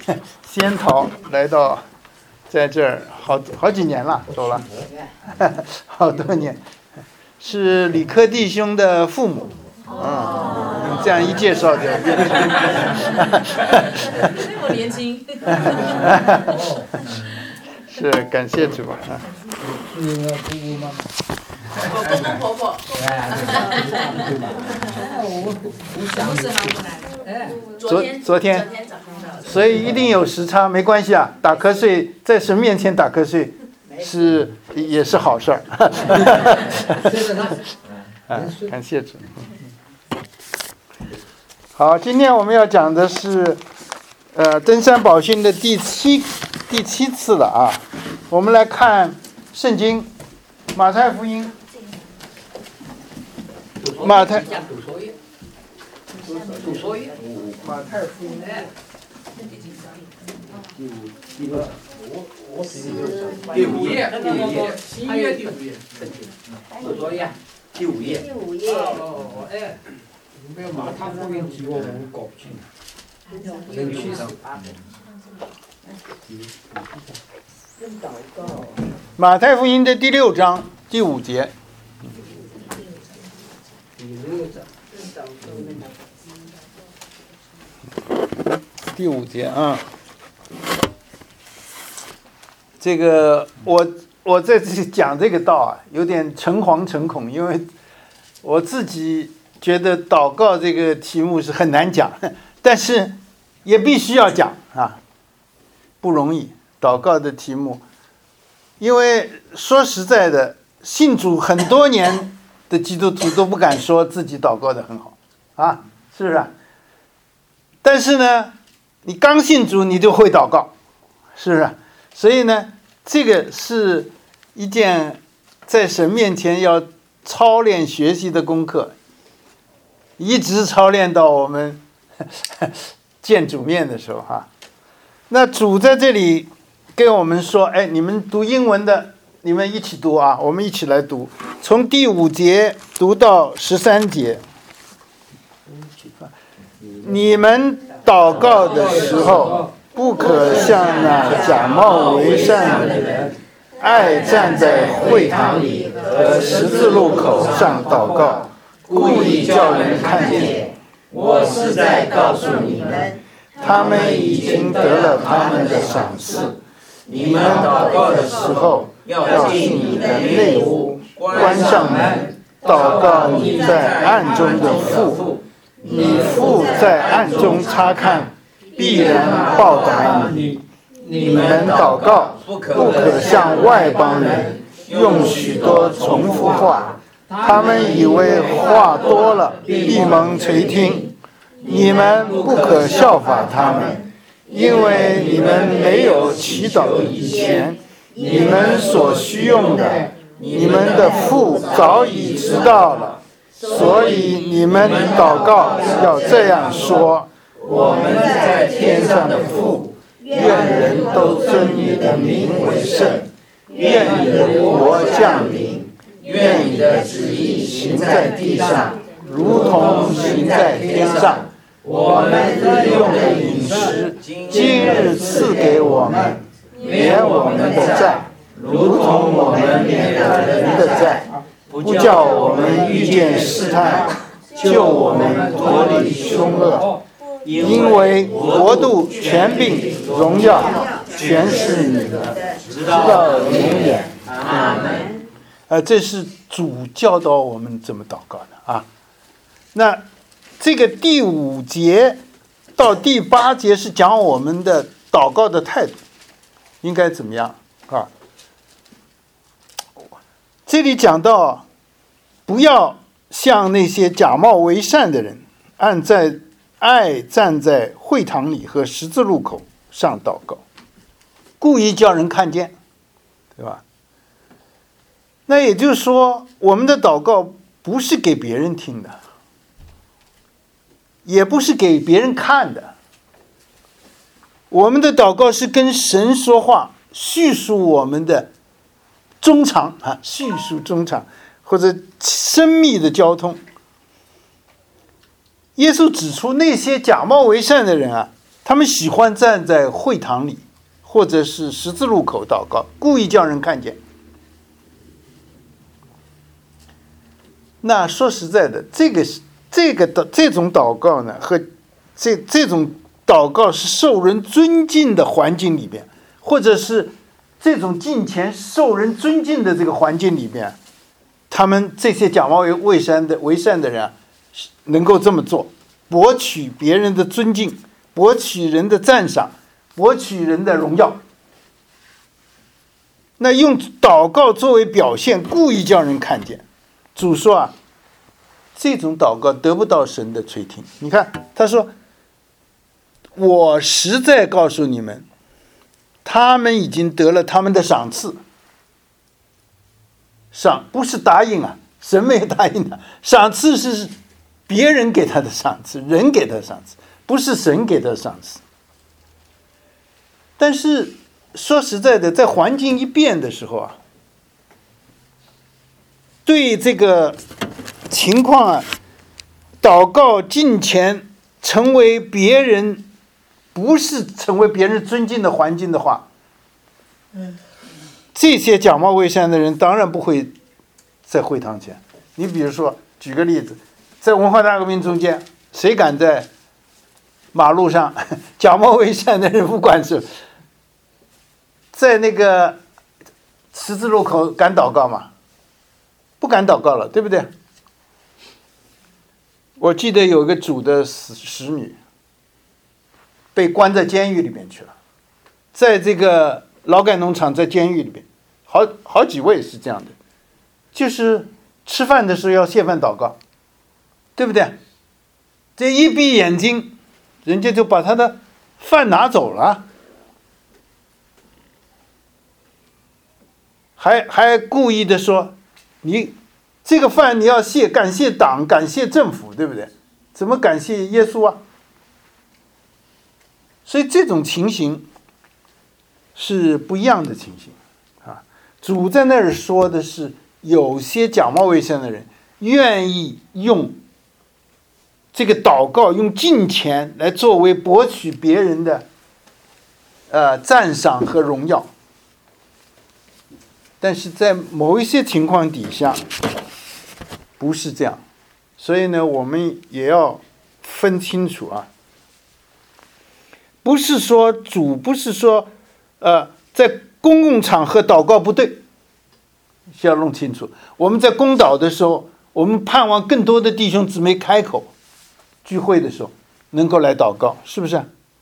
仙桃来到在这儿好几年了，走了，好多年，是李科弟兄的父母。你这样一介绍就那么年轻。 是感谢主啊。 是姑姑吗？ 公公婆婆。 昨天，所以一定有时差，没关系啊。打瞌睡，在神面前打瞌睡，也是好事儿。感谢主。好，今天我们要讲的是，登山宝训的第七次了啊。我们来看圣经，马太福音。马太福音。 第五页，新约第五页。第五页。哎，没有马太福音几我们搞不清。人区上。 马太福音的第6章第5节。第5节啊。这个我在这里讲这个道啊，有点诚惶诚恐，因为我自己觉得祷告这个题目是很难讲，但是也必须要讲啊，不容易。祷告的题目，因为说实在的，信主很多年的基督徒都不敢说自己祷告的很好啊，是不是啊？但是呢，你刚信主你就会祷告，是不是啊？所以呢，这个是一件在神面前要操练学习的功课，一直操练到我们见主面的时候哈。那主在这里跟我们说，哎，你们读英文的，你们一起读啊，我们一起来读，从第5节读到13节。你们祷告的时候，不可像那假冒为善的人，爱站在会堂里和十字路口上祷告，故意叫人看见。我是在告诉你们，他们已经得了他们的赏赐。你们祷告的时候，要进你的内屋，关上门，祷告你在暗中的父，你父在暗中察看，必然报答你。你们祷告，不可像外邦人，用许多重复话，他们以为话多了必蒙垂听。你们不可效法他们，因为你们没有祈祷以前，你们所需用的，你们的父早已知道了。所以你们祷告要这样说：我们在天上的父，愿人都尊你的名为圣，愿你的国降临，愿你的旨意行在地上，如同行在天上。我们日用的饮食，今日赐给我们，免我们的债，如同我们免了人的债，不叫我们遇见试探，救我们脱离凶恶。因为国度、权柄、荣耀，全是你的，直到永远。阿门。这是主教导我们怎么祷告的啊。那这个第5节到第8节是讲我们的祷告的态度应该怎么样啊？这里讲到，不要像那些假冒为善的人，爱站在会堂里和十字路口上祷告，故意叫人看见，对吧？那也就是说，我们的祷告不是给别人听的，也不是给别人看的。我们的祷告是跟神说话，叙述我们的衷肠啊，叙述衷肠或者深密的交通。耶稣指出那些假冒为善的人啊， 他们喜欢站在会堂里，或者是十字路口祷告，故意叫人看见。那说实在的，这种祷告呢，和这种祷告是受人尊敬的环境里边，或者是这种敬虔受人尊敬的这个环境里边，他们这些假冒为善的人能够这么做，博取别人的尊敬，博取人的赞赏，博取人的荣耀。那用祷告作为表现，故意叫人看见。主说这种祷告得不到神的垂听。你看他说，我实在告诉你们，他们已经得了他们的赏赐。不是答应神没有答应他，赏赐是别人给他的赏赐，人给他的赏赐，不是神给他的赏赐。但是说实在的，在环境一变的时候对这个情况祷告敬虔成为别人，不是成为别人尊敬的环境的话，这些假冒为善的人当然不会在会堂前。你比如说，举个例子，在文化大革命中间，谁敢在马路上假冒为善的人，不管是在那个十字路口敢祷告吗？不敢祷告了，对不对？我记得有一个主的使女被关在监狱里面去了，在这个劳改农场，在监狱里边，好几位是这样的，就是吃饭的时候要谢饭祷告，对不对？这一闭眼睛，人家就把他的饭拿走了，还故意的说，你这个饭你要感谢党，感谢政府，对不对？怎么感谢耶稣啊？所以这种情形是不一样的情形主在那儿说的是，有些假冒为善的人愿意用这个祷告，用敬虔来作为博取别人的赞赏和荣耀。但是在某一些情况底下不是这样，所以呢，我们也要分清楚不是说在公共场合祷告不对，需要弄清楚。我们在公祷的时候，我们盼望更多的弟兄姊妹开口，聚会的时候能够来祷告，是不是？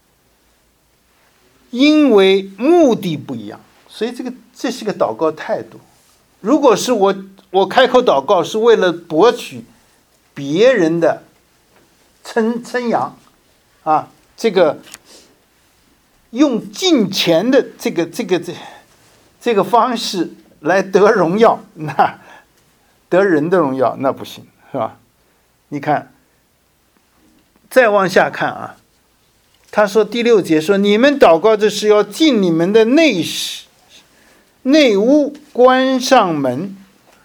因为目的不一样，所以这是个祷告态度。如果是我开口祷告是为了博取别人的称扬这个用敬虔的这个方式来得荣耀，那得人的荣耀那不行，是吧？你看，再往下看他说第6节说，你们祷告的是要进你们的内屋，关上门。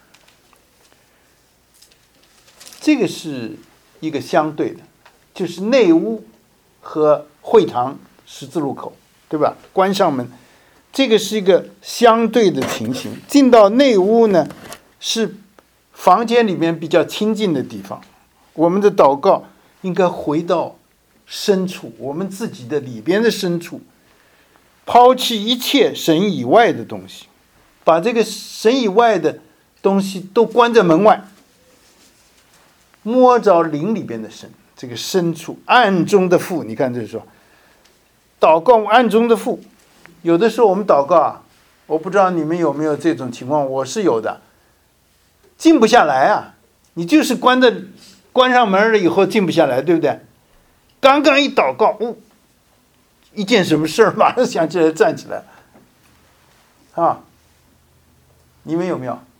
这个是一个相对的，就是内屋和会堂十字路口，对吧？关上门，这个是一个相对的情形。进到内屋呢，是房间里面比较亲近的地方。我们的祷告应该回到深处，我们自己的里边的深处，抛弃一切神以外的东西，把这个神以外的东西都关在门外，摸着灵里边的神，这个深处暗中的父。你看这说祷告暗中的父，有的时候我们祷告我不知道你们有没有这种情况，我是有的，静不下来你就是关上门了以后静不下来，对不对？刚刚一祷告一件什么事儿马上想起来站起来你们有没有？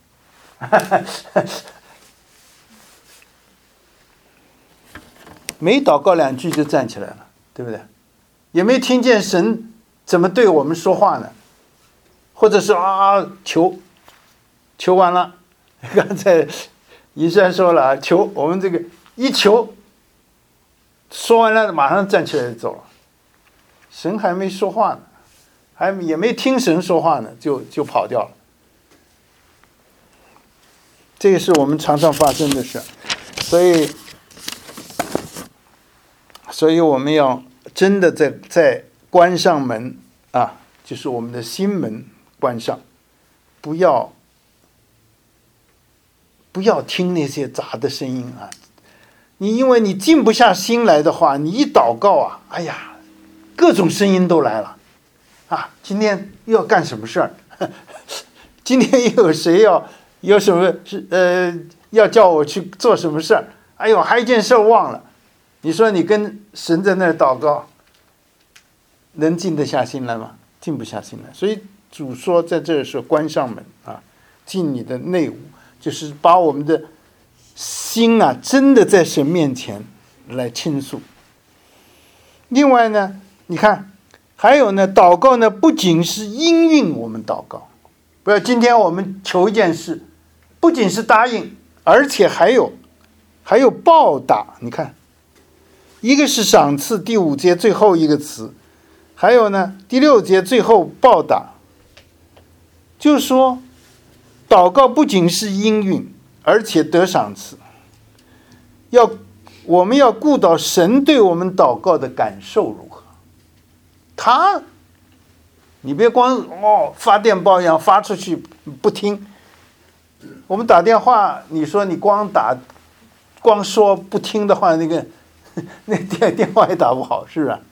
没祷告2句就站起来了，对不对？也没听见神怎么对我们说话呢？或者是求完了，刚才宜山说了求，我们这个一求说完了马上站起来就走了， 神还没说话呢，也没听神说话呢，就跑掉了。这个是我们常常发生的事，所以我们要真的在关上门啊，就是我们的心门关上，不要听那些杂的声音啊。因为你静不下心来的话，你一祷告啊，哎呀，各种声音都来了啊！今天又要干什么事儿？今天又有谁有什么要叫我去做什么事儿？哎呦，还有一件事忘了。你说你跟神在那儿祷告，能静得下心来吗？静不下心来。所以主说在这儿说关上门啊，进你的内屋，就是把我们的心啊，真的在神面前来倾诉。另外呢，你看，还有呢，祷告呢，不仅是应允我们祷告，不要今天我们求一件事，不仅是答应，而且还有报答。你看，一个是赏赐，第5节最后一个词，还有呢，第6节最后报答，就是说，祷告不仅是应允，而且得赏赐。我们要顾到神对我们祷告的感受如何。你别光发电报一样发出去不听。我们打电话，你说你光说不听的话，那电话也打不好，是不是？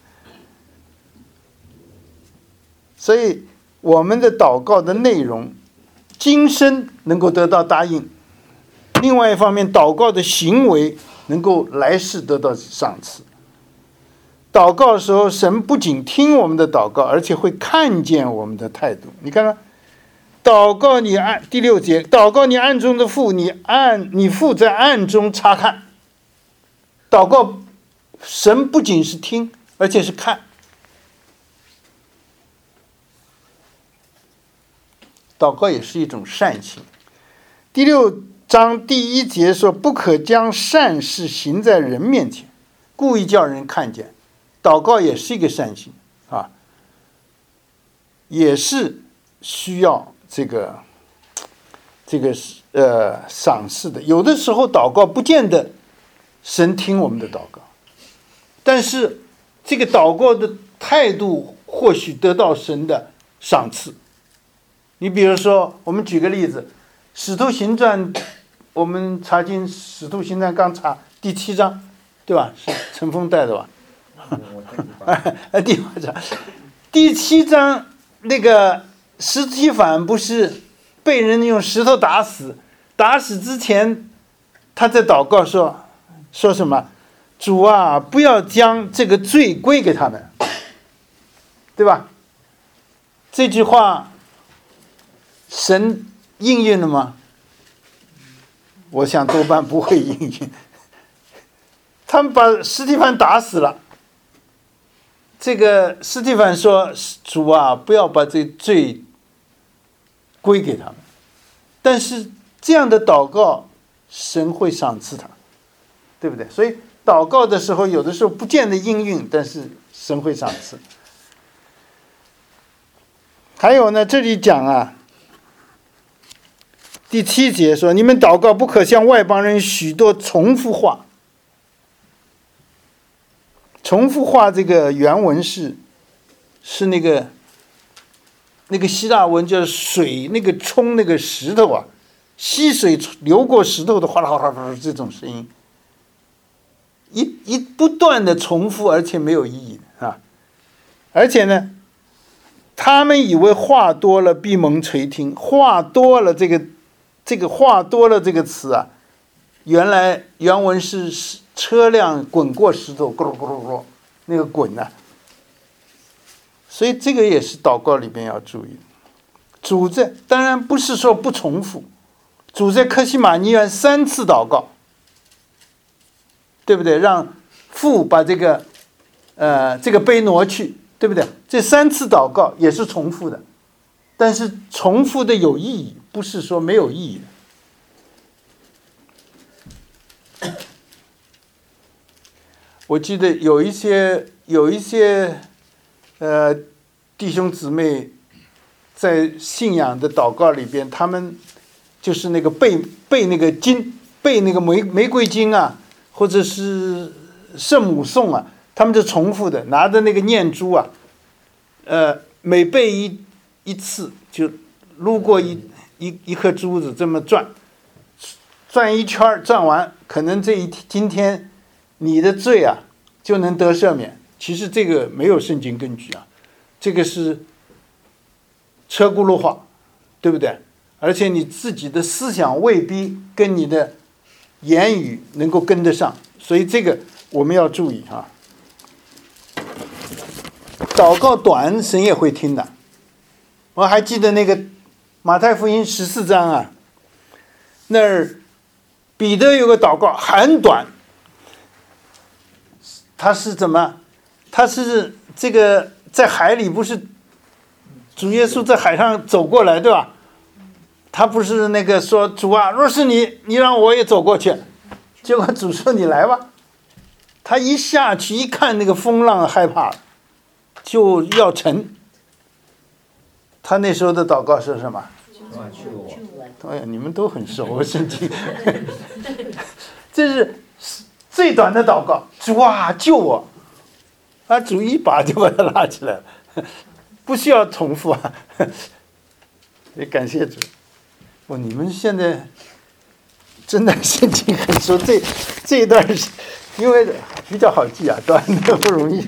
所以我们的祷告的内容，今生能够得到答应。另外一方面，祷告的行为能够来世得到赏赐。祷告的时候，神不仅听我们的祷告，而且会看见我们的态度。你看看，祷告你第6节，祷告你暗中的父，你父在暗中察看。祷告，神不仅是听，而且是看。祷告也是一种善行。第6章第1节说，不可将善事行在人面前，故意叫人看见。祷告也是一个善行啊，也是需要这个赏赐的。有的时候祷告不见得神听我们的祷告，但是这个祷告的态度或许得到神的赏赐。你比如说，我们举个例子，《使徒行传》，我们查经《使徒行传》刚查第7章，对吧？是陈峰带的吧？第8章，第7章那个司提反不是被人用石头打死？打死之前，他在祷告说什么？主啊，不要将这个罪归给他们，对吧？这句话神应允了吗？我想多半不会应允。他们把司提反打死了，这个司提反说：“主啊，不要把这罪归给他们。”但是这样的祷告，神会赏赐他，对不对？所以祷告的时候，有的时候不见得应允，但是神会赏赐。还有呢，这里讲啊，第7节说：“你们祷告不可像外邦人许多重复话。”重复话这个原文是那个希腊文，叫水那个冲那个石头啊，溪水流过石头的哗啦哗啦哗啦这种声音，不断的重复，而且没有意义啊。而且呢，他们以为话多了闭蒙垂听，话多了这个话多了这个词啊，原文是车辆滚过石头，咕噜咕噜咕噜，那个滚啊。所以这个也是祷告里边要注意。主在当然不是说不重复，主在客西马尼园3次祷告，对不对？让父把这个杯挪去，对不对？这3次祷告也是重复的，但是重复的有意义，不是说没有意义的。我记得有一些弟兄姊妹在信仰的祷告里边，他们就是那个背那个经，背那个玫瑰经啊，或者是圣母颂啊，他们就重复的拿着那个念珠啊，每背一次就撸过一颗珠子，这么转一圈，转完可能今天你的罪啊就能得赦免。其实这个没有圣经根据啊，这个是车轱辘话，对不对？而且你自己的思想未必跟你的言语能够跟得上，所以这个我们要注意啊。祷告短，神也会听的。我还记得那个马太福音14章啊，那儿彼得有个祷告很短，他是怎么？他是这个在海里，不是主耶稣在海上走过来，对吧？他不是那个说主啊，若是你让我也走过去，结果主说你来吧。他一下去一看那个风浪，害怕了，就要沉。他那时候的祷告是什么？哎呀，你们都很熟圣经。这是最短的祷告，主啊救我。主一把就把他拉起来了，不需要重复啊。也感谢主。你们现在真的圣经很熟，这一段是因为比较好记啊，短的不容易。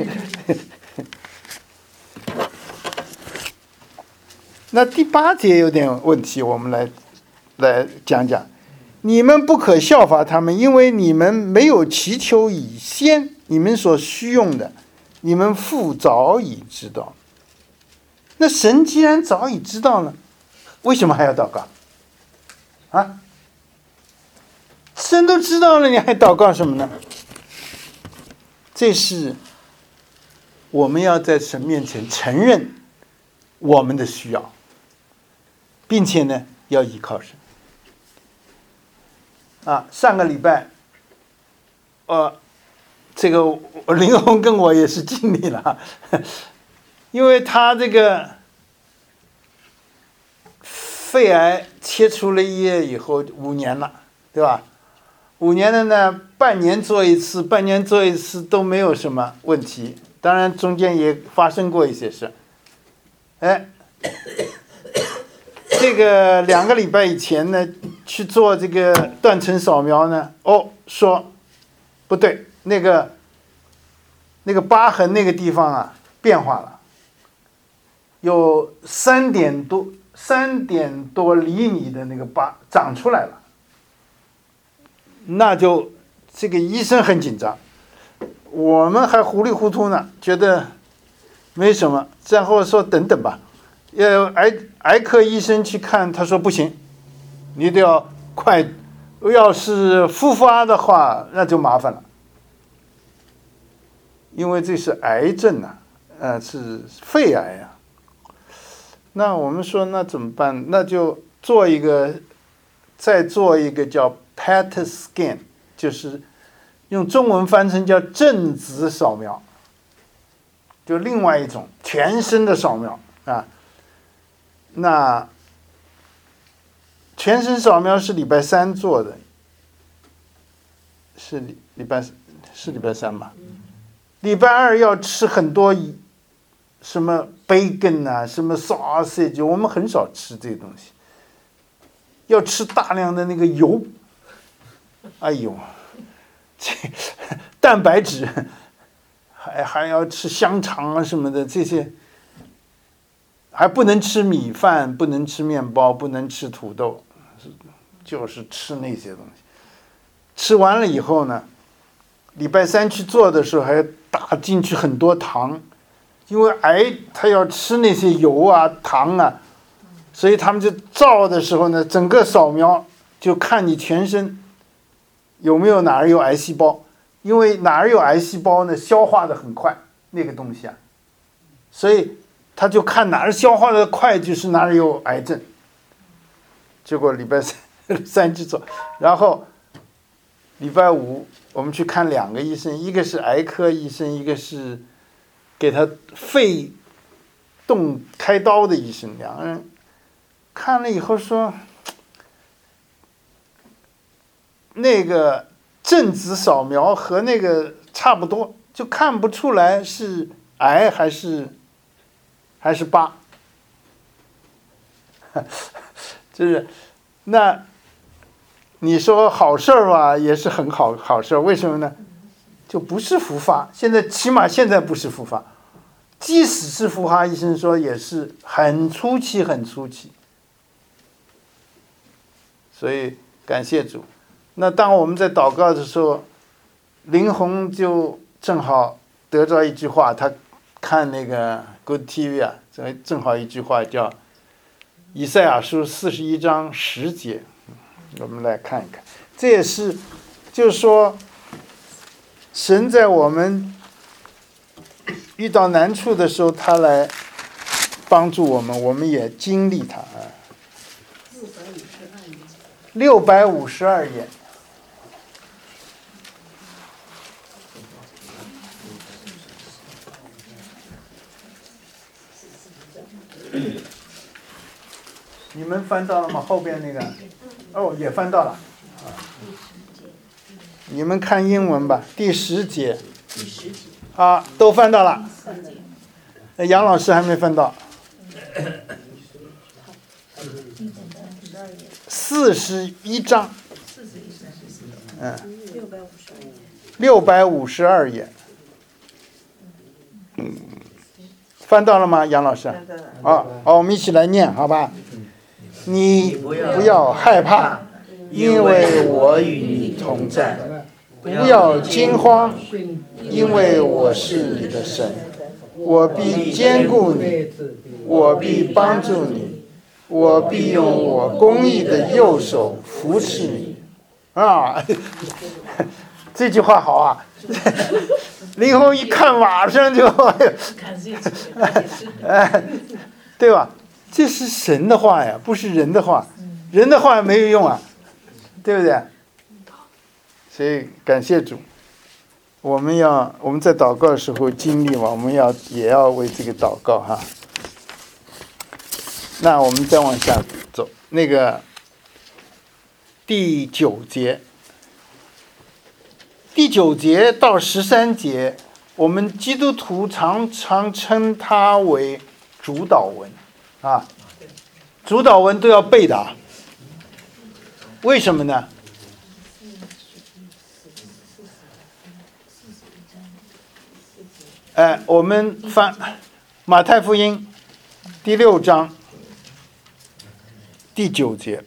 那第8节有点问题，我们来讲讲。你们不可效法他们，因为你们没有祈求以先你们所需用的，你们父早已知道。那神既然早已知道了，为什么还要祷告啊？神都知道了，你还祷告什么呢？这是我们要在神面前承认我们的需要，并且呢要依靠神。上个礼拜这个林红跟我也是经历了，因为他这个肺癌切除了一叶以后5年了，对吧？5年了呢，半年做一次都没有什么问题，当然中间也发生过一些事。这个2个礼拜以前呢，去做这个断层扫描呢，说不对，那个疤痕那个地方啊变化了，有3点多厘米的那个疤长出来了，那就这个医生很紧张，我们还糊里糊涂呢，觉得没什么，然后说等等吧，癌科医生去看，他说不行，你得要快，要是复发的话那就麻烦了，因为这是癌症啊，是肺癌啊。那我们说那怎么办？那就再做一个叫 PET scan， 就是用中文翻成叫正子扫描，就另外一种全身的扫描啊。那全身扫描是礼拜3做的，是礼拜3吧？礼拜2要吃很多什么 bacon 啊，什么 sausage， 我们很少吃这东西，要吃大量的那个油，哎呦，这蛋白质，还要吃香肠啊什么的，这些还不能吃米饭，不能吃面包，不能吃土豆，就是吃那些东西。吃完了以后呢，礼拜3去做的时候还打进去很多糖，因为癌他要吃那些油啊糖啊，所以他们就照的时候呢，整个扫描就看你全身有没有哪儿有癌细胞，因为哪儿有癌细胞呢，消化的很快那个东西啊，所以他就看哪儿消化的快，就是哪儿有癌症。结果礼拜3去做，然后礼拜5我们去看2个医生，一个是癌科医生，一个是给他肺开刀的医生，两个人看了以后说，那个正子扫描和那个差不多，就看不出来是癌还是疤。就是那你说好事儿吧，也是很好事儿，为什么呢？就不是复发，起码现在不是复发，即使是复发，医生说也是很初期。所以感谢主。那当我们在祷告的时候，林红就正好得着一句话，他看那个 Good TV 啊，正好一句话叫以赛亚书41章10节，我们来看一看。这也是就是说神在我们遇到难处的时候，他来帮助我们，我们也经历他啊。652页。你们翻到了吗？后边那个？哦，也翻到了。你们看英文吧，第10节。啊，都翻到了。杨老师还没翻到。41章。652页。翻到了吗，杨老师？好，我们一起来念，好吧？你不要害怕，因为我与你同在；不要惊慌，因为我是你的神。我必坚固你，我必帮助你，我必用我公义的右手扶持你。啊，这句话好啊！林红一看，马上就，对吧？这是神的话呀，不是人的话。人的话没有用啊，对不对？所以感谢主，我们在祷告的时候经历嘛，我们也要为这个祷告哈。那我们再往下走，那个第9节。第9节到13节，我们基督徒常常称它为主祷文啊，主祷文都要背的啊。为什么呢？我们翻马太福音第6章第9节。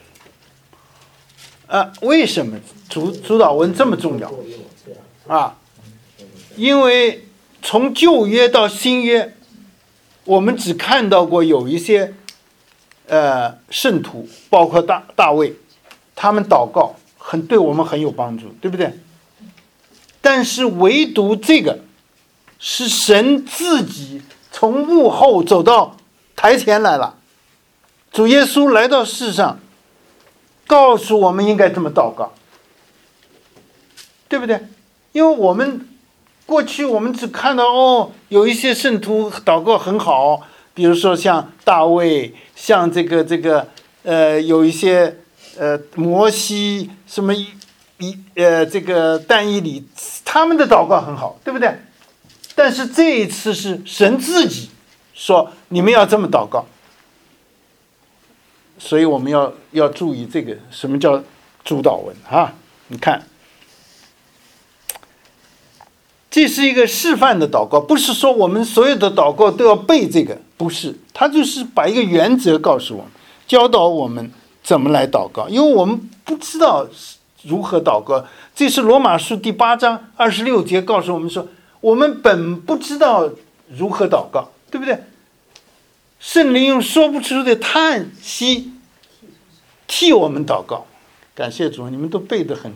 为什么主祷文这么重要啊？因为从旧约到新约，我们只看到过有一些圣徒，包括大卫，他们祷告对我们很有帮助，对不对？但是唯独这个是神自己从幕后走到台前来了，主耶稣来到世上，告诉我们应该这么祷告，对不对？因为我们过去我们只看到有一些圣徒祷告很好，比如说像大卫，像这个有一些摩西，什么这个但以理，他们的祷告很好，对不对？但是这一次是神自己说你们要这么祷告，所以我们要注意这个什么叫主祷文啊？你看，这是一个示范的祷告，不是说我们所有的祷告都要背这个，不是，他就是把一个原则告诉我们，教导我们怎么来祷告，因为我们不知道如何祷告。这是罗马书第8章26节告诉我们说，我们本不知道如何祷告，对不对？圣灵用说不出的叹息替我们祷告。感谢主，你们都背得很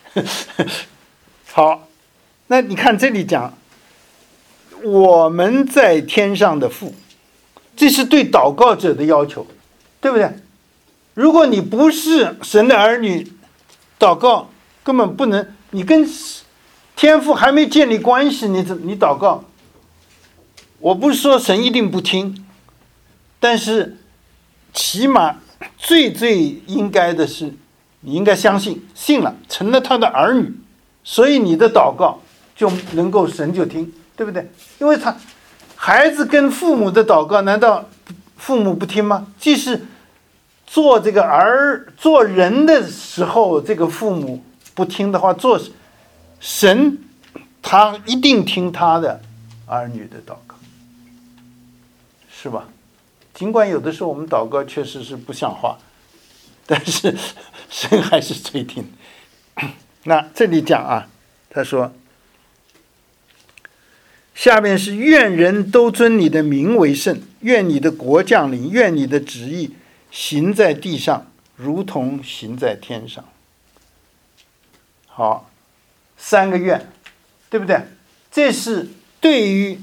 好。那你看这里讲我们在天上的父，这是对祷告者的要求，对不对？如果你不是神的儿女，祷告根本不能，你跟天父还没建立关系，你祷告我不是说神一定不听，但是起码最应该的是，你应该相信，信了，成了他的儿女，所以你的祷告就能够神就听，对不对？因为孩子跟父母的祷告，难道父母不听吗？即使做人的时候，这个父母不听的话，做神他一定听他的儿女的祷告，是吧？尽管有的时候我们祷告确实是不像话，但是神还是垂听。那这里讲啊，他说下面是愿人都尊你的名为圣，愿你的国降临，愿你的旨意行在地上如同行在天上。好，3个愿，对不对？这是对于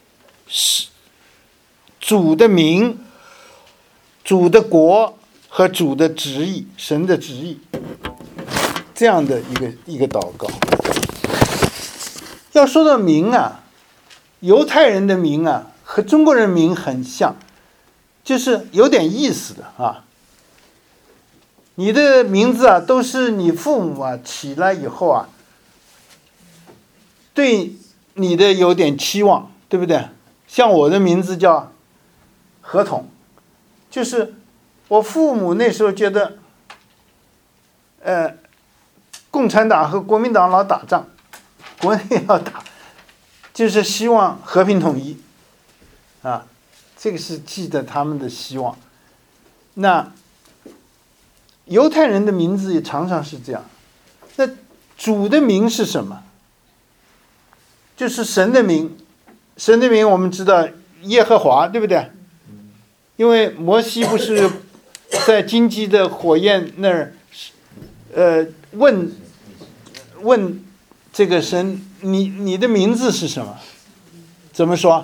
主的名、主的国和主的旨意，神的旨意，这样的一个祷告。要说到名啊，犹太人的名啊和中国人名很像，就是有点意思的啊。你的名字啊都是你父母啊起来以后啊对你的有点期望，对不对？像我的名字叫合同，就是我父母那时候觉得共产党和国民党老打仗，国内要打，就是希望和平统一啊，这个是记得他们的希望。那犹太人的名字也常常是这样。那主的名是什么？就是神的名。神的名我们知道耶和华，对不对？因为摩西不是在荆棘的火焰那儿问这个神，你的名字是什么？怎么说？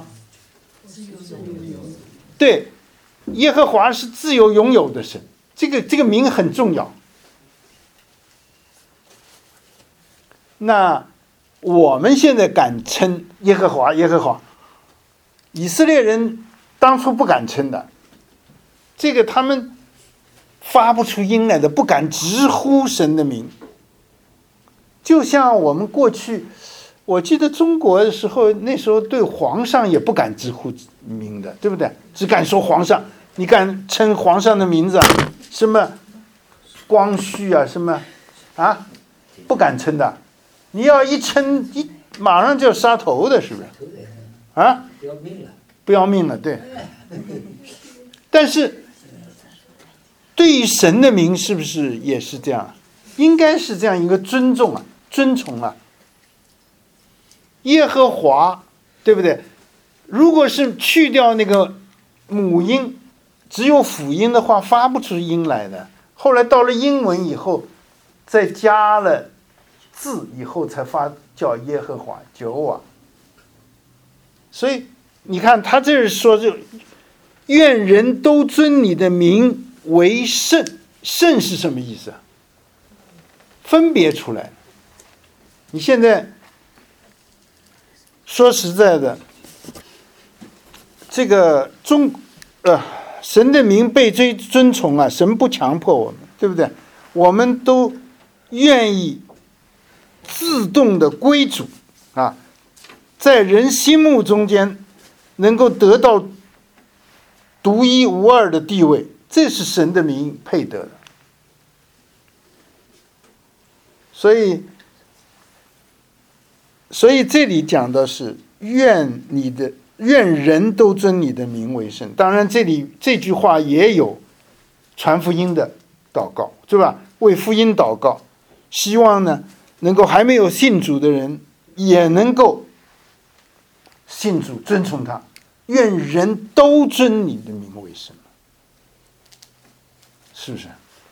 对，耶和华是自由拥有的神，这个名很重要。那我们现在敢称耶和华，耶和华，以色列人当初不敢称的，这个他们发不出音来的，不敢直呼神的名。就像我们过去，我记得中国的时候，那时候对皇上也不敢直呼名的，对不对？只敢说皇上，你敢称皇上的名字啊？什么光绪啊，什么啊，不敢称的。你要一称，马上就要杀头的，是不是？啊？不要命了，对。但是对于神的名，是不是也是这样？应该是这样一个尊重啊，尊崇啊。耶和华，对不对？如果是去掉那个母音，只有辅音的话，发不出音来的。后来到了英文以后，再加了字以后，才发叫耶和华，Jehovah。所以你看，他这是说，就愿人都尊你的名为圣。圣是什么意思啊？分别出来。你现在说实在的，这个神的名被尊崇啊，神不强迫我们，对不对？我们都愿意自动的归主啊，在人心目中间能够得到独一无二的地位，这是神的名配得的。所以这里讲的是愿人都尊你的名为圣。当然这里这句话也有传福音的祷告，对吧？为福音祷告，希望呢能够还没有信主的人也能够信主，尊崇他。愿人都尊你的名为圣，是不是？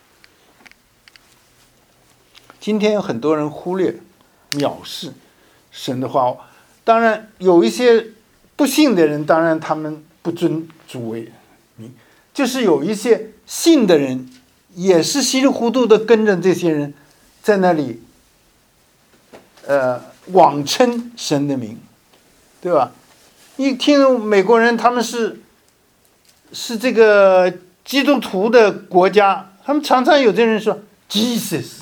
今天有很多人忽略、藐视神的话，当然有一些不信的人，当然他们不尊主为名，就是有一些信的人，也是稀里糊涂的跟着这些人在那里，妄称神的名，对吧？ 你听美国人他们是这个基督徒的国家，他们常常有的人说 Jesus，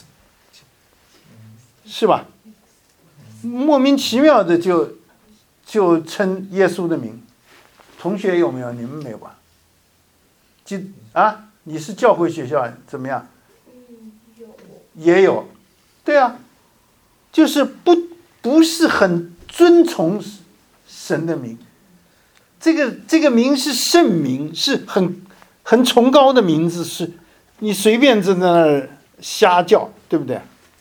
是吧？莫名其妙的就称耶稣的名。同学有没有？你们没有吧？你是教会学校怎么样？也有，对啊，就是不是很遵从神的名。这个名是圣名，是很崇高的名字，是你随便在那儿瞎叫，对不对？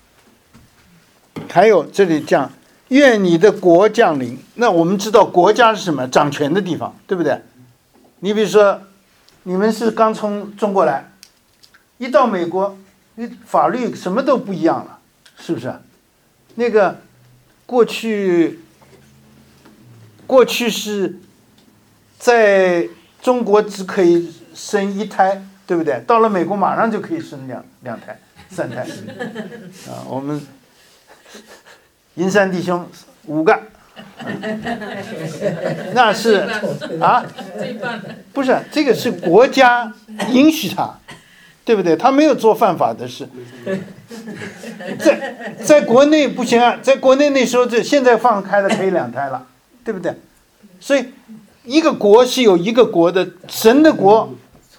还有这里讲，愿你的国降临。那我们知道国家是什么？掌权的地方，对不对？你比如说，你们是刚从中国来，一到美国，法律什么都不一样了，是不是？那个过去是在中国只可以生一胎，对不对？到了美国马上就可以生两胎、3胎。我们银山弟兄5个，那是不是这个是国家允许他，对不对？他没有做犯法的事。在国内不行啊，在国内那时候现在放开了，可以2胎了，对不对？所以一个国是有一个国的，神的国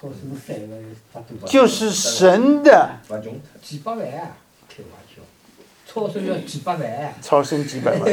就是神的几百万啊，开玩笑，超生要几百万， 超生几百万，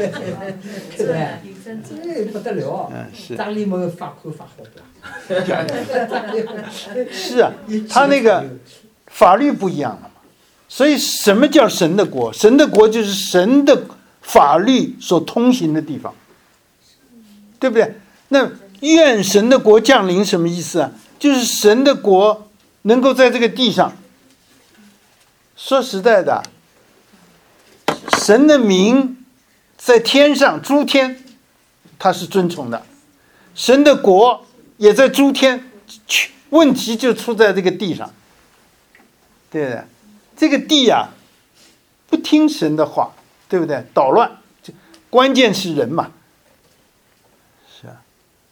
这不得了， 是张立谋罚款罚好多， 是啊，他那个法律不一样了嘛，所以什么叫神的国？神的国就是神的法律所通行的地方，对不对？那愿神的国降临什么意思啊？就是神的国能够在这个地上。说实在的，神的名在天上诸天他是尊崇的，神的国也在诸天，问题就出在这个地上，对不对？这个地啊不听神的话，对不对？捣乱，关键是人嘛。是啊，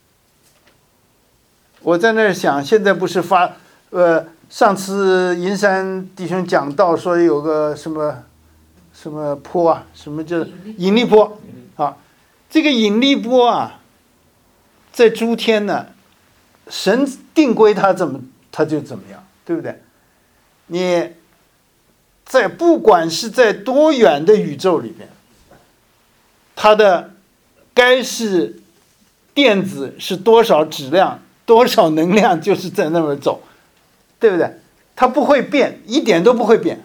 我在那儿想，现在不是上次银山弟兄讲到说有个什么坡啊，什么叫引力波啊？这个引力波啊，在诸天呢，神定规他就怎么样，对不对？你不管是在多远的宇宙里边，它的该是电子是多少质量、多少能量，就是在那边走。对不对？它不会变，一点都不会变。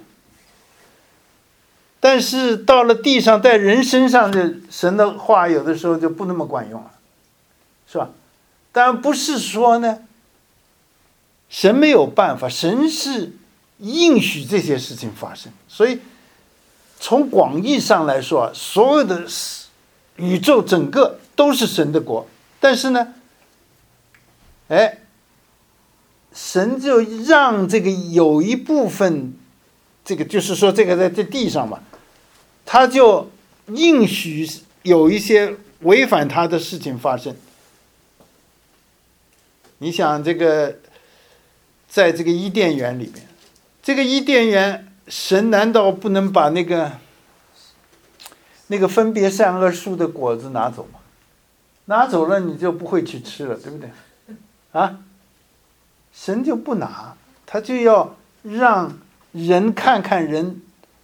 但是到了地上，在人身上的神的话，有的时候就不那么管用了，是吧？当然不是说呢，神没有办法，神是应许这些事情发生。所以从广义上来说，所有的宇宙整个都是神的国。但是呢，神就让这个有一部分，这个就是说这个在这地上嘛，他就应许有一些违反他的事情发生。你想这个，在这个伊甸园里面，这个伊甸园，神难道不能把那个分别善恶树的果子拿走吗？拿走了你就不会去吃了，对不对？啊？神就不拿，他就要让人看看人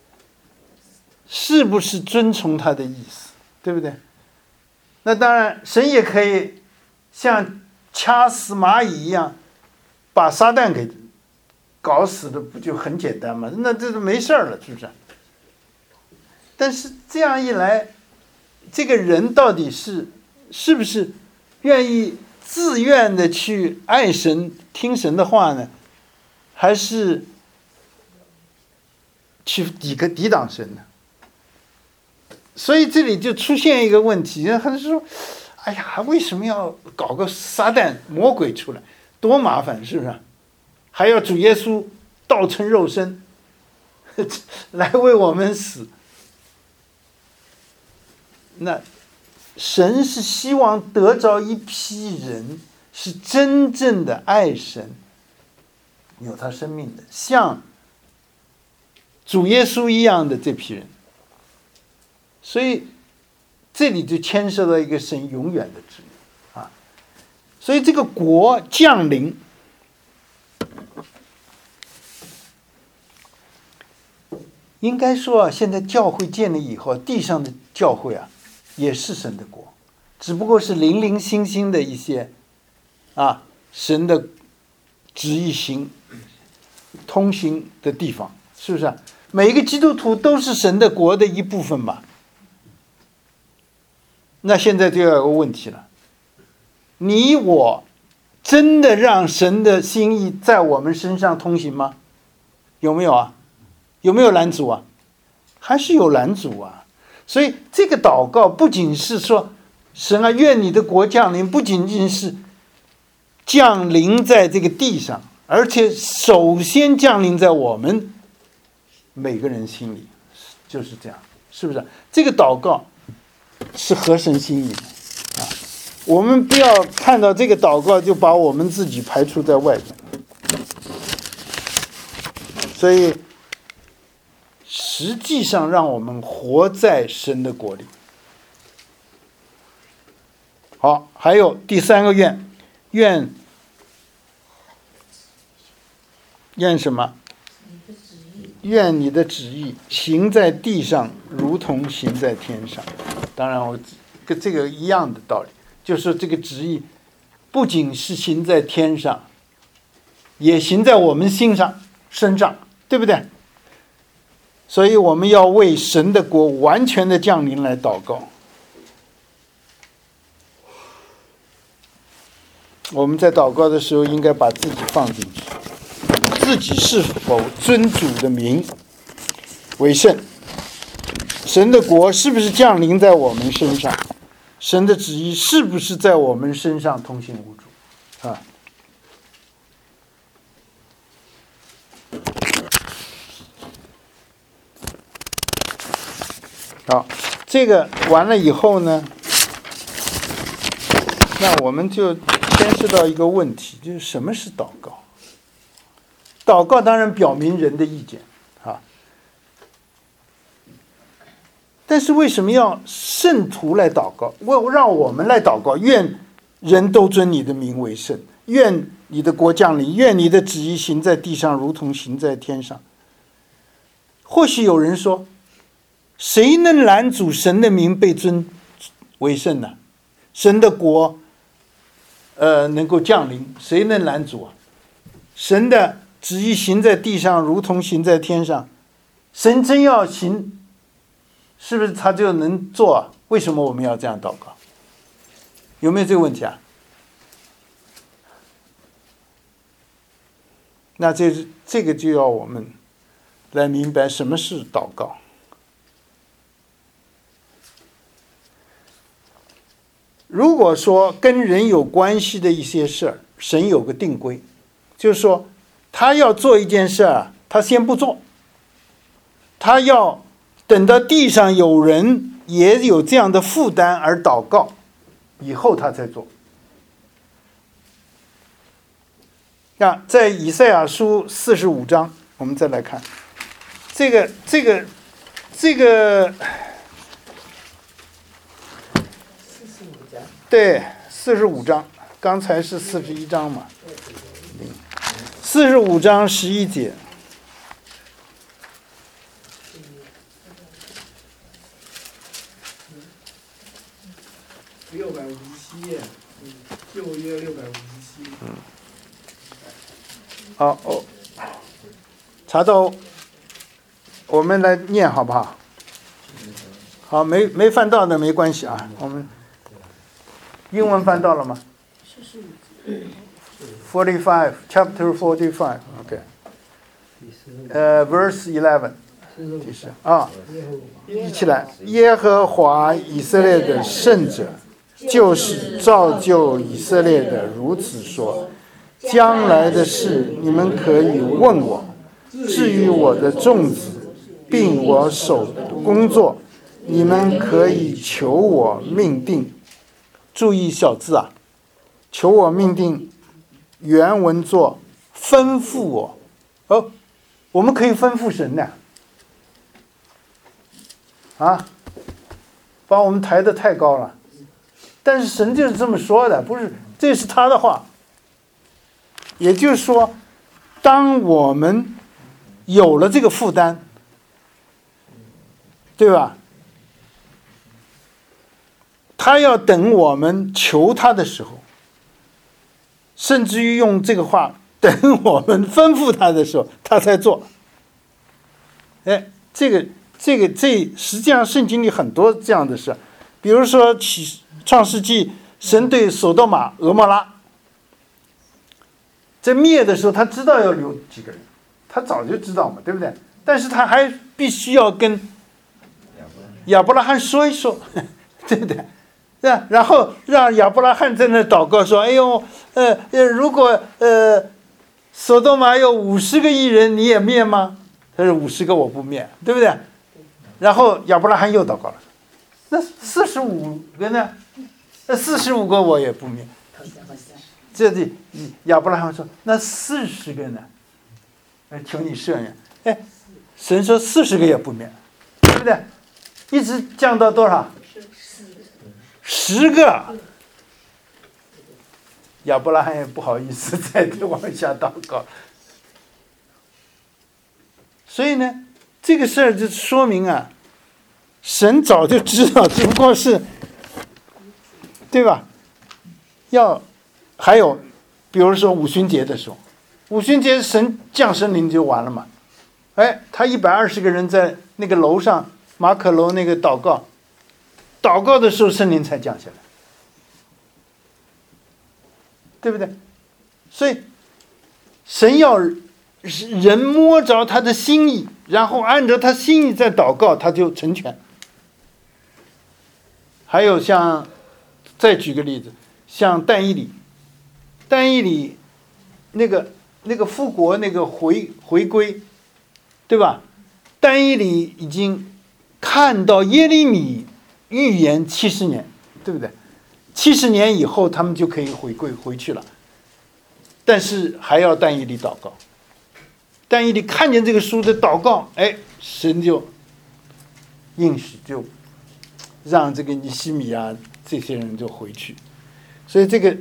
是不是遵从他的意思，对不对？那当然，神也可以像掐死蚂蚁一样，把撒旦给搞死的，不就很简单吗？那这就没事了，是不是？但是这样一来，这个人到底是不是愿意自愿的去爱神、听神的话呢，还是去抵挡神呢？所以这里就出现一个问题，很多人说：“哎呀，为什么要搞个撒旦魔鬼出来？多麻烦，是不是？还要主耶稣道成肉身来为我们死。”那神是希望得着一批人是真正的爱神，有他生命的，像主耶稣一样的这批人。所以这里就牵涉到一个神永远的旨意啊。所以这个国降临，应该说啊，现在教会建立以后，地上的教会啊，也是神的国，只不过是零零星星的一些啊神的旨意行通行的地方，是不是啊？每一个基督徒都是神的国的一部分嘛。那现在就要有个问题了，你我真的让神的心意在我们身上通行吗？有没有啊？有没有拦阻啊？还是有拦阻啊。所以这个祷告不仅是说神啊，愿你的国降临，不仅仅是降临在这个地上，而且首先降临在我们每个人心里，就是这样，是不是？这个祷告是合神心意的啊！我们不要看到这个祷告就把我们自己排除在外边。所以实际上让我们活在神的国里。好，还有第三个愿，愿什么？愿你的旨意行在地上，如同行在天上。当然，我跟这个一样的道理，就是这个旨意不仅是行在天上，也行在我们身上，对不对？所以我们要为神的国完全的降临来祷告。我们在祷告的时候，应该把自己放进去，自己是否尊主的名为圣？神的国是不是降临在我们身上？神的旨意是不是在我们身上通行无阻？啊！好，这个完了以后呢，那我们就牵涉到一个问题，就是什么是祷告？祷告当然表明人的意见啊，但是为什么要圣徒来祷告？让我们来祷告，愿人都尊你的名为圣，愿你的国降临，愿你的旨意行在地上，如同行在天上。或许有人说，谁能拦阻神的名被尊为圣呢？神的国能够降临，谁能拦阻啊？神的旨意行在地上，如同行在天上。神真要行，是不是他就能做啊？为什么我们要这样祷告？有没有这个问题啊？那这个就要我们来明白什么是祷告。如果说跟人有关系的一些事儿，神有个定规，就是说他要做一件事儿，他先不做，他要等到地上有人也有这样的负担而祷告以后他才做。那在以赛亚书45章，我们再来看这个对，45章，刚才是41章嘛，45章11节。 657页，旧约657。 好，查到，我们来念好不好？好，没翻到的没关系啊，我们英文翻到了吗？45 chapter 45 OK verse 11第10啊，一起来，耶和华以色列的圣者，就是造就以色列的，如此说：将来的事你们可以问我，至于我的众子并我手的工作， 你们可以求我命定。注意小字啊，求我命定，原文作吩咐我。我们可以吩咐神的把我们抬得太高了。但是神就是这么说的，不是，这是他的话。也就是说，当我们有了这个负担，对吧？他要等我们求他的时候，甚至于用这个话，等我们吩咐他的时候，他才做。这实际上圣经里很多这样的事，比如说创世纪，神对索多玛、俄摩拉在灭的时候，他知道要留几个人，他早就知道嘛，对不对？但是他还必须要跟亚伯拉罕说一说，对不对？然后让亚伯拉罕在那祷告说：“哎呦，如果索多玛有50个义人，你也灭吗？”他说：“50个我不灭，对不对？”然后亚伯拉罕又祷告了，那45个呢？那45个我也不灭。这里亚伯拉罕说：“那40个呢？求你赦免。”神说40个也不灭，对不对？一直降到多少？10个。亚伯拉罕也不好意思再往下祷告。所以呢，这个事儿就说明啊，神早就知道，只不过是，对吧？还有，比如说五旬节的时候，五旬节神降神灵就完了嘛。他120个人在那个楼上，马可楼那个祷告的时候，圣灵才降下来，对不对？所以神要人摸着他的心意，然后按照他心意再祷告，他就成全。还有再举个例子，像但以理那个复国那个回归，对吧？但以理已经看到耶利米预言70年，对不对？70年以后他们就可以回去了，但是还要但以理祷告。但以理看见这个书的祷告，神就应许，就让这个尼西米啊这些人就回去。所以这个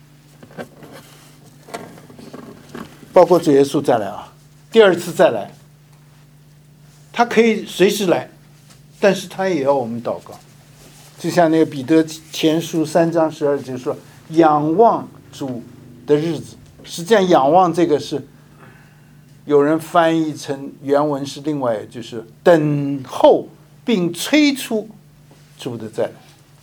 包括主耶稣再来第2次再来，他可以随时来，但是他也要我们祷告。就像那个彼得前书3章12节说，仰望主的日子。实际上仰望这个是有人翻译成原文是另外，就是等候并催促主的再来。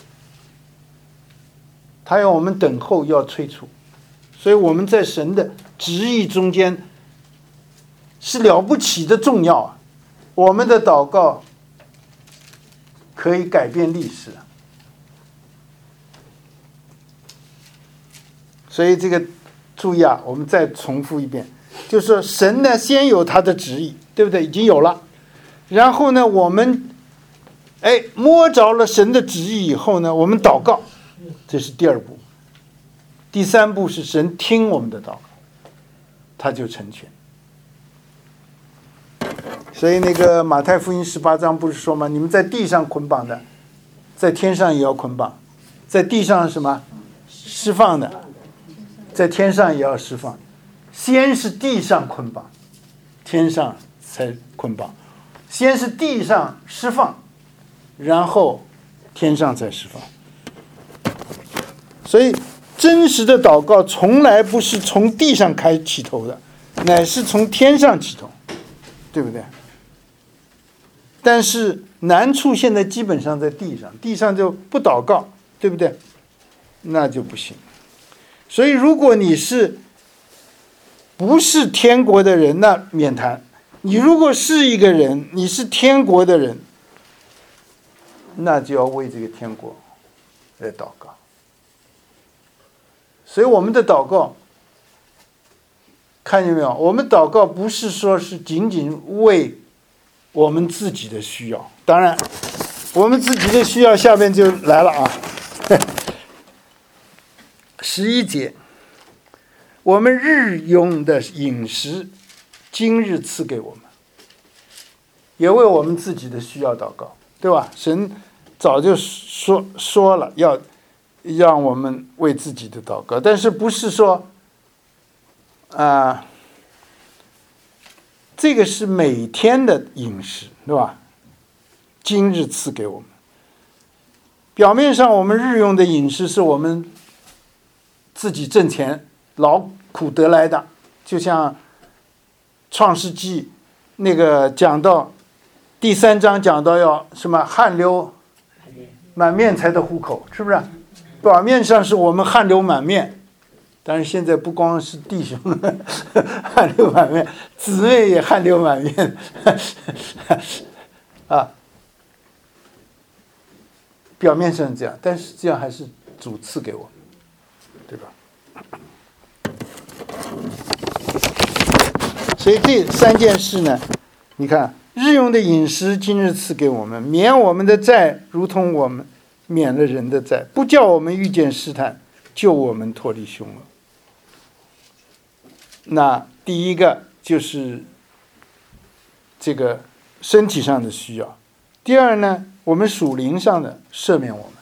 他要我们等候，要催促，所以我们在神的旨意中间是了不起的重要啊！我们的祷告可以改变历史。所以这个注意啊，我们再重复一遍，就是说神呢先有他的旨意，对不对？已经有了，然后呢我们摸着了神的旨意以后呢，我们祷告，这是第2步。第3步是神听我们的祷告，他就成全。所以那个马太福音18章不是说吗？你们在地上捆绑的，在天上也要捆绑；在地上什么释放的，在天上也要释放。先是地上捆绑，天上才捆绑；先是地上释放，然后天上才释放。所以真实的祷告从来不是从地上起头的，乃是从天上起头，对不对？但是难处现在基本上在地上，地上就不祷告，对不对？那就不行。所以如果你不是天国的人，那免谈。你如果是一个人，你是天国的人，那就要为这个天国来祷告。所以我们的祷告，看见没有？我们祷告不是说是仅仅为我们自己的需要，当然我们自己的需要下面就来了啊。11节，我们日用的饮食，今日赐给我们，也为我们自己的需要祷告，对吧？神早就说了，要让我们为自己的祷告，但是不是说这个是每天的饮食，对吧？今日赐给我们。表面上我们日用的饮食是我们自己挣钱劳苦得来的，就像创世纪那个讲到第3章讲到要什么汗流满面才得糊口，是不是？表面上是我们汗流满面，但是现在不光是弟兄汗流满面，姊妹也汗流满面啊。表面上是这样，但是这样还是主赐给我们，对吧？所以这3件事呢，你看，日用的饮食今日赐给我们，免我们的债，如同我们免了人的债，不叫我们遇见试探，救我们脱离凶恶。那第一个就是这个身体上的需要，第二呢，我们属灵上的赦免我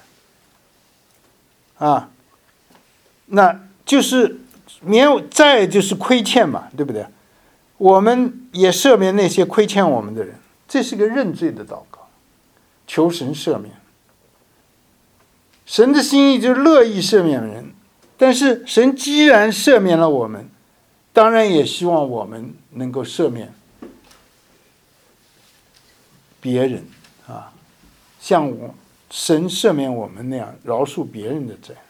们那就是免债就是亏欠嘛，对不对？我们也赦免那些亏欠我们的人，这是个认罪的祷告，求神赦免。神的心意就是乐意赦免人，但是神既然赦免了我们，当然也希望我们能够赦免别人像神赦免我们那样饶恕别人的债。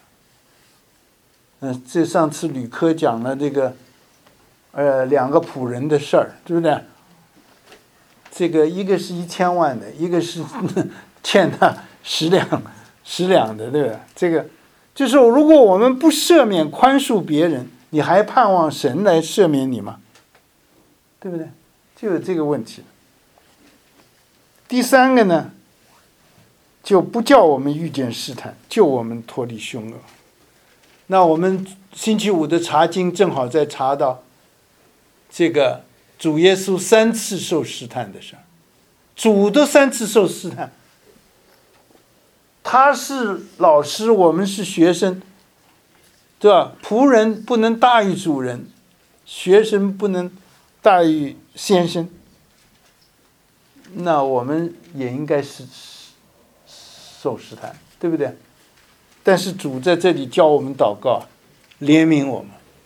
这上次吕科讲了这个2个仆人的事儿，对不对？这个一个是1000万的，一个是欠他10两的，对吧？这个就是如果我们不赦免宽恕别人，你还盼望神来赦免你吗？对不对？就有这个问题。第3个呢，就不叫我们遇见试探，救我们脱离凶恶。那我们星期5的查经正好在查到这个主耶稣3次受试探的事，主都3次受试探，他是老师，我们是学生，对吧？仆人不能大于主人，学生不能大于先生，那我们也应该是受试探，对不对？但是主在这里教我们祷告，怜悯我们，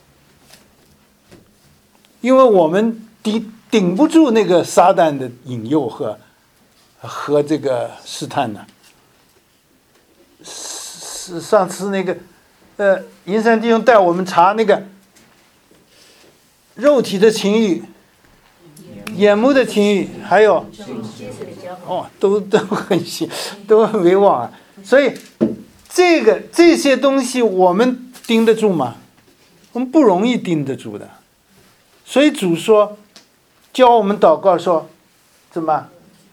因为我们顶不住那个撒旦的引诱和这个试探呢。上次那个银山弟兄带我们查那个肉体的情欲、眼目的情欲，还有都很细，都很委婉所以这些东西我们盯得住吗？我们不容易盯得住的。所以主说，教我们祷告说，怎么？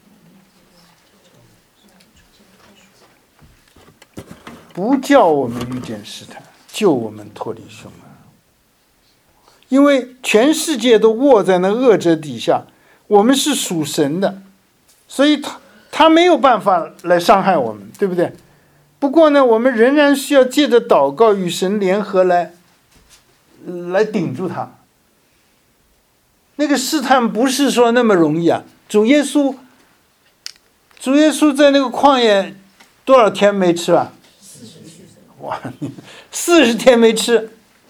不叫我们遇见试探，救我们脱离凶恶。因为全世界都握在那恶者底下，我们是属神的，所以他没有办法来伤害我们，对不对？不过呢，我们仍然需要借着祷告与神联合来顶住他。那个试探不是说那么容易啊！主耶稣在那个旷野多少天没吃啊？40天没吃，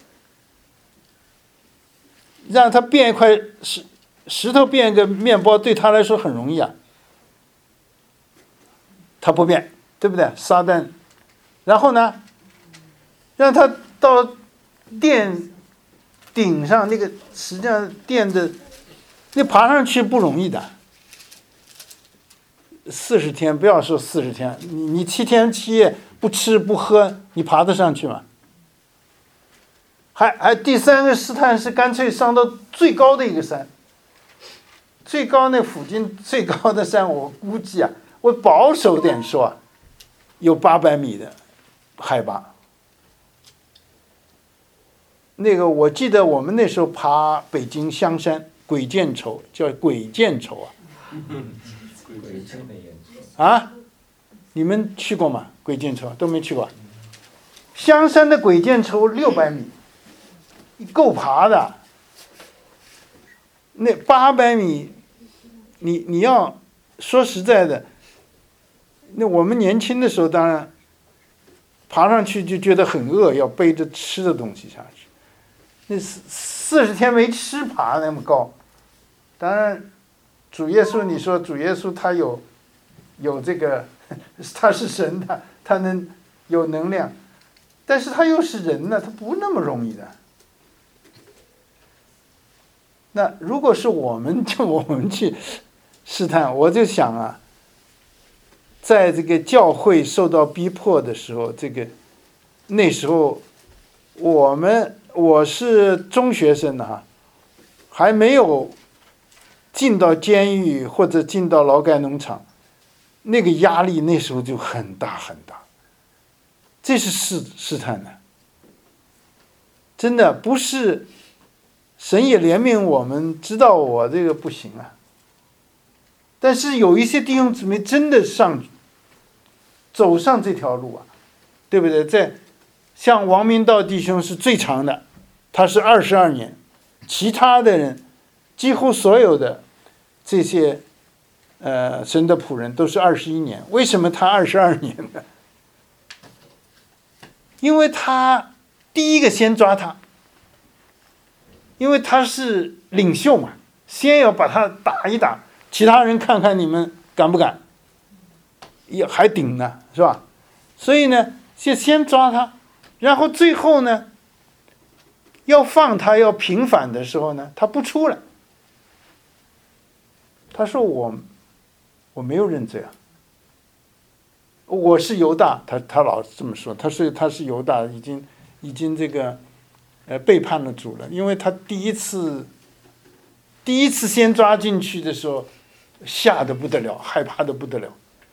让他变一块石头变一个面包，对他来说很容易啊。他不变，对不对？撒旦，然后呢，让他到殿顶上那个，实际上殿的那爬上去不容易的。40天，不要说40天，你7天7夜不吃不喝，你爬得上去吗？还第3个试探是干脆上到最高的一个山，最高那附近最高的山，我估计我保守点说啊，有800米的海拔。那个我记得我们那时候爬北京香山鬼见愁，叫鬼见愁啊，你们去过吗？鬼见愁都没去过。香山的鬼见愁600米，够爬的。那800米，你要说实在的，那我们年轻的时候当然爬上去就觉得很饿，要背着吃的东西下去。那40天没吃爬那么高，当然主耶稣，你说主耶稣他有这个，他是神的，他能有能量，但是他又是人呢，他不那么容易的。那如果是我们去试探，我就想啊，在这个教会受到逼迫的时候，那时候我是中学生哈，还没有进到监狱或者进到劳改农场，那个压力那时候就很大很大，这是试探的，真的不是。神也怜悯我们，知道我这个不行啊。但是有一些弟兄姊妹真的走上这条路啊，对不对？像王明道弟兄是最长的，他是22年，其他的人几乎所有的这些神的仆人都是21年。为什么他22年呢？因为他第一个先抓他。因为他是领袖嘛，先要把他打一打，其他人看看你们敢不敢，也还顶呢，是吧？所以呢，先抓他，然后最后呢，要放他要平反的时候呢，他不出来。他说我没有认罪啊，我是犹大，他老这么说，他是犹大，已经这个。背叛了主了，因为他第一次先抓进去的时候，吓得不得了，害怕的不得了。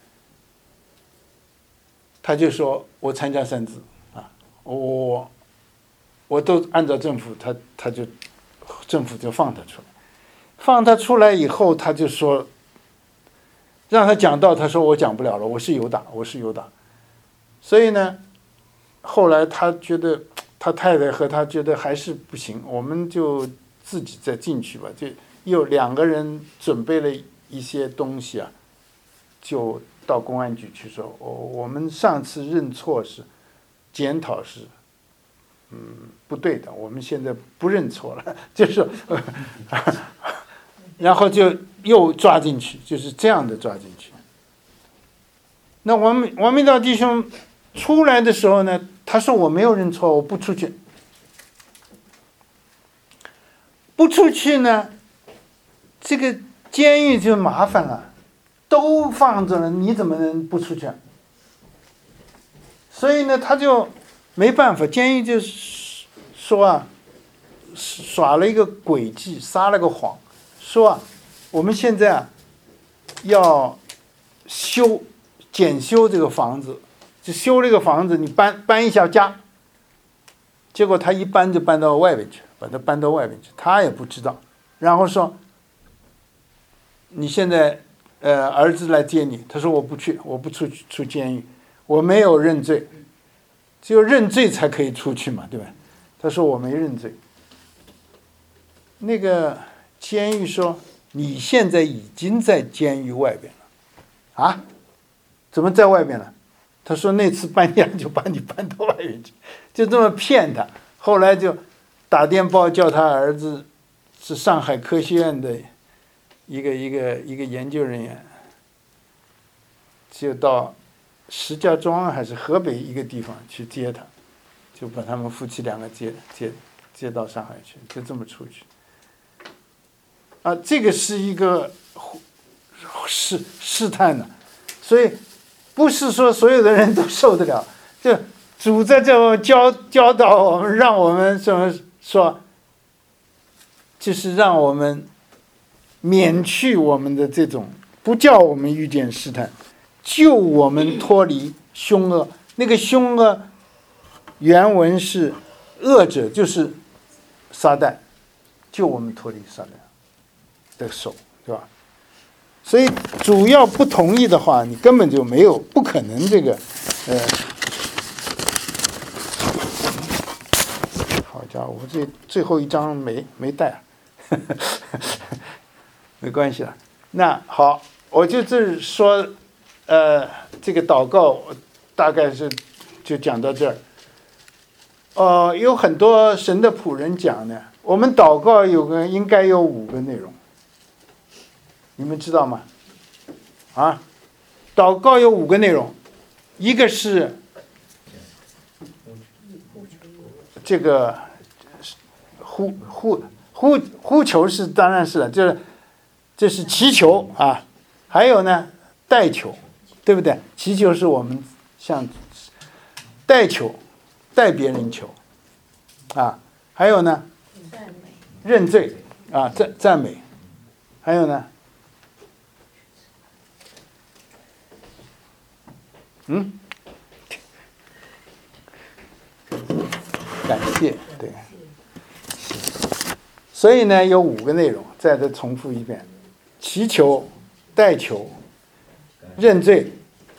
他就说：“我参加3次啊，我都按照政府，政府就放他出来。放他出来以后，他就说，让他讲道，他说我讲不了了，我是犹大。所以呢，后来他觉得。”他太太和他觉得还是不行，我们就自己再进去吧。就又2个人准备了一些东西啊，就到公安局去说，我们上次认错是检讨是不对的，我们现在不认错了，就是然后就又抓进去，就是这样的抓进去。那王明道弟兄出来的时候呢，他说我没有认错，我不出去。不出去呢，这个监狱就麻烦了，都放着了，你怎么能不出去？所以呢，他就没办法，监狱就说啊，耍了一个诡计，撒了个谎，说啊，我们现在啊要检修这个房子。就修这个房子，你搬一下家，结果他一搬就搬到外边去，把他搬到外边去，他也不知道。然后说，你现在儿子来接你，他说我不去，我不出监狱，我没有认罪，只有认罪才可以出去嘛，对吧？他说我没认罪。那个监狱说你现在已经在监狱外边了，啊？怎么在外边了？他说那次搬家就把你搬到外面去，就这么骗他。后来就打电报叫他儿子是上海科学院的一个研究人员，就到石家庄还是河北一个地方去接他，就把他们夫妻2个接到上海去，就这么出去。啊，这个是一个试探的，所以。不是说所有的人都受得了，就主在这教导我们，让我们怎么说，就是让我们免去我们的这种，不叫我们遇见试探， 救我们脱离凶恶。那个凶恶原文是恶者，就是撒旦，救我们脱离撒旦的手，对吧？所以主要不同意的话，你根本就不可能这个好家伙，我这最后一章没带没关系了。那好，我就这说这个祷告大概是就讲到这儿。有很多神的仆人讲呢，我们祷告应该有5个内容，你们知道吗？啊，祷告有5个内容，一个是这个呼求是当然是了，这是祈求啊，还有呢代求，对不对？祈求是我们像代求，代别人求啊，还有呢认罪啊，赞美，还有呢感谢，对。所以呢，有5个内容，再重复一遍：祈求、代求、认罪、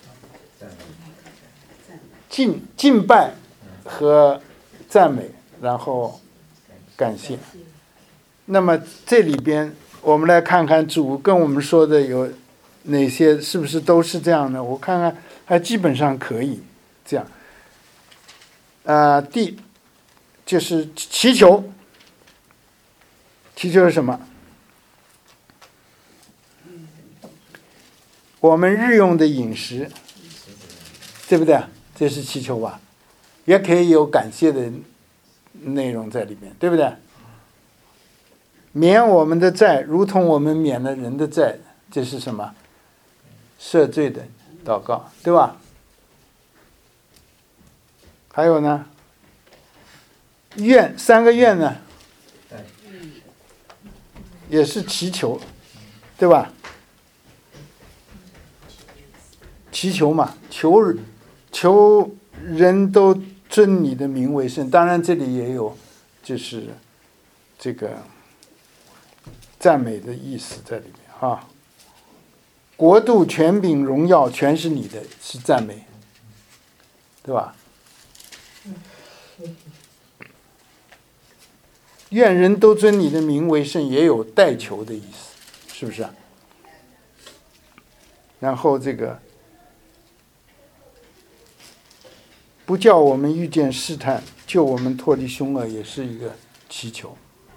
敬拜和赞美，然后感谢。那么这里边，我们来看看主跟我们说的有哪些，是不是都是这样的？我看看，还基本上可以这样。就是祈求。祈求是什么？我们日用的饮食，对不对？这是祈求吧？也可以有感谢的内容在里面，对不对？免我们的债，如同我们免了人的债，这是什么？赦罪的祷告，对吧？还有呢，3个愿呢，也是祈求，对吧？祈求嘛，求人都尊你的名为圣。当然这里也有就是这个赞美的意思在里面啊。国度、权柄、荣耀全是你的，是赞美，对吧？愿人都尊你的名为圣，也有代求的意思，是不是啊？然后这个不叫我们遇见试探，救我们脱离凶恶，也是一个祈求。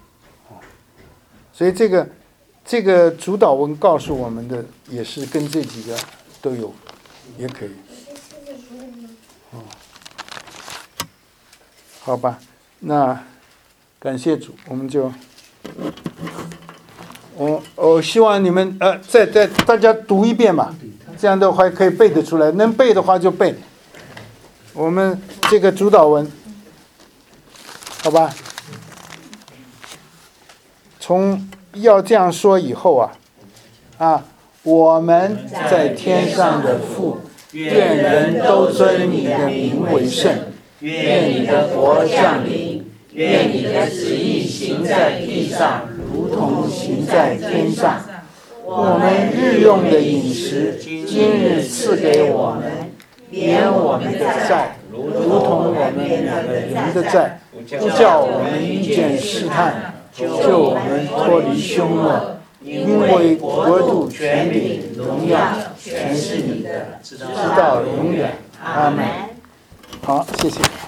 所以这个主导文告诉我们的，也是跟这几个都有，也可以。好吧，那感谢主，我们就，我希望你们再大家读一遍吧，这样的话可以背得出来，能背的话就背。我们这个主导文，好吧，从要这样说以后我们在天上的父，愿人都尊你的名为圣，愿你的国降临，愿你的旨意行在地上，如同行在天上。我们日用的饮食，今日赐给我们，免我们的债，如同我们免了人的债，不叫我们遇见试探，救我们脱离凶恶。因为国度、权柄、荣耀，全是你的，直到永远。阿们。好，谢谢。